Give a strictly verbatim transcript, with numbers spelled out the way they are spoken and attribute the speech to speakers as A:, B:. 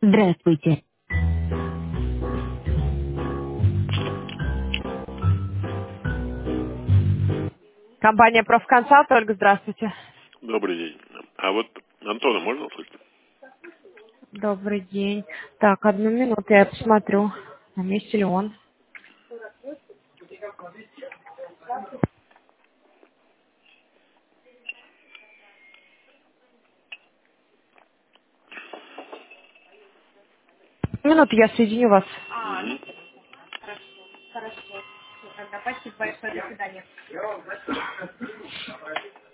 A: Здравствуйте. Компания «Профконсалт», Ольга, здравствуйте.
B: Добрый день. А вот Антона можно услышать?
A: Добрый день. Так, одну минуту, я посмотрю, на месте ли он. Минуту, я соединю вас.
B: Угу.
A: Хорошо. Тогда спасибо большое, до свидания.